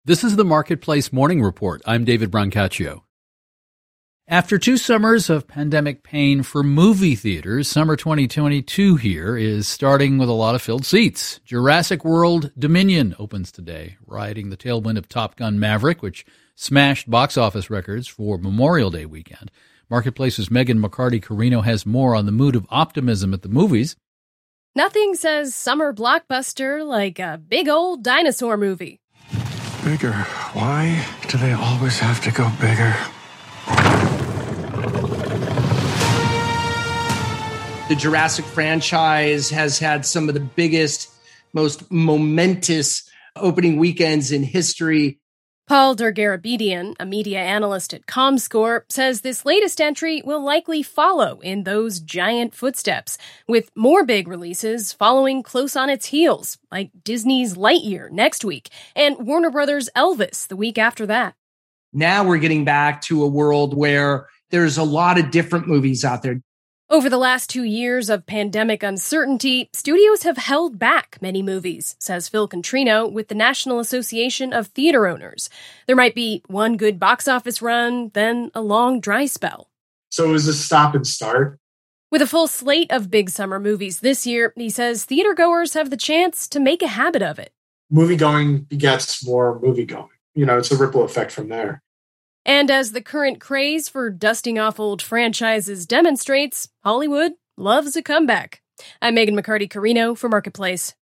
This is the Marketplace Morning Report. I'm David Brancaccio. After 2 summers of pandemic pain for movie theaters, summer 2022 here is starting with a lot of filled seats. Jurassic World Dominion opens today, riding the tailwind of Top Gun Maverick, which smashed box office records for Memorial Day weekend. Marketplace's Megan McCarty-Carino has more on the mood of optimism at the movies. Nothing says summer blockbuster like a big old dinosaur movie. Bigger. Why do they always have to go bigger? The Jurassic franchise has had some of the biggest, most momentous opening weekends in history. Paul Dergarabedian, a media analyst at Comscore, says this latest entry will likely follow in those giant footsteps, with more big releases following close on its heels, like Disney's Lightyear next week and Warner Brothers' Elvis the week after that. Now we're getting back to a world where there's a lot of different movies out there. Over the last 2 years of pandemic uncertainty, studios have held back many movies, says Phil Contrino with the National Association of Theater Owners. There might be one good box office run, then a long dry spell. So it was a stop and start. With a full slate of big summer movies this year, he says theatergoers have the chance to make a habit of it. Moviegoing begets more moviegoing. It's a ripple effect from there. And as the current craze for dusting off old franchises demonstrates, Hollywood loves a comeback. I'm Megan McCarty-Carino for Marketplace.